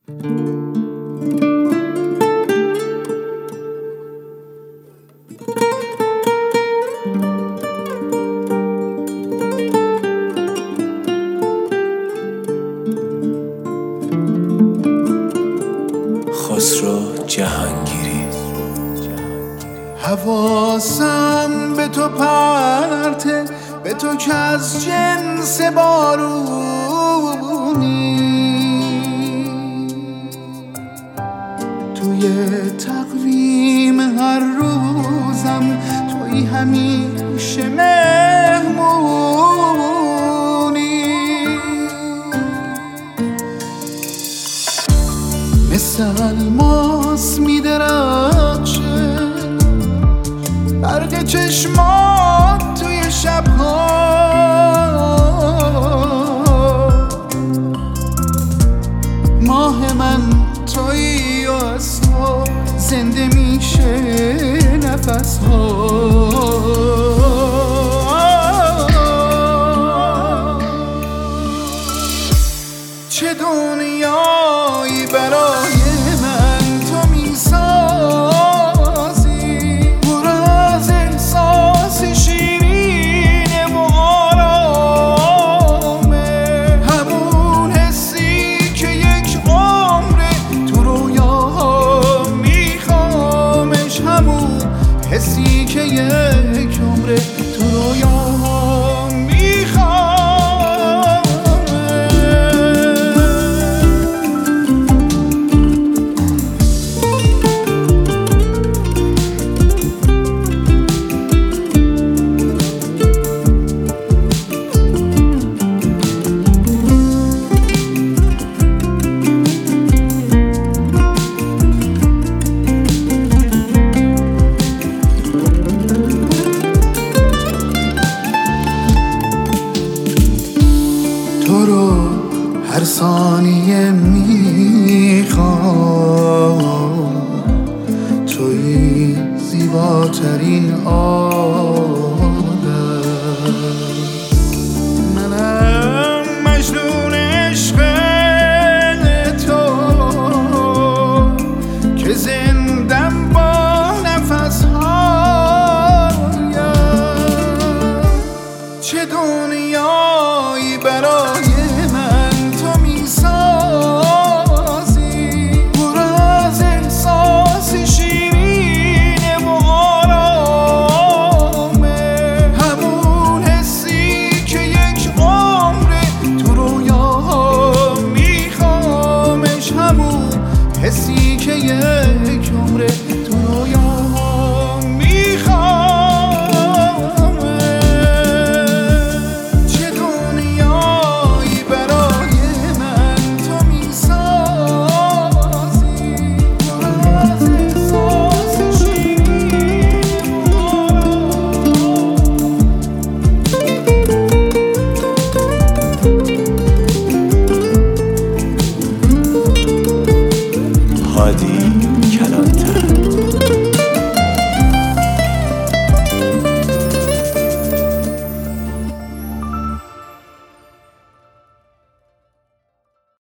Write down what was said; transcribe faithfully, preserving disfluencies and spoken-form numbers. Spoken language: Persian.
خسرو جهانگیری. حواسم به تو پرته، به تو که از جنس بارونی، توی تقویم هر روزم توی همیشه مهمونی. مثل الماس میدرخشه برق چشمات توی شبها، ماه من تویی و از تو زنده میشه نفسها. چه دنیایی برای من تو میسازی، پر از احساس شیرینه و آرامه، همون حسی که یک عمره تو رویاها میخوامش، همون حسی که یک عمره تو رویاها میخوام. تو رو هر ثانیه میخوام، توی زیباترین آه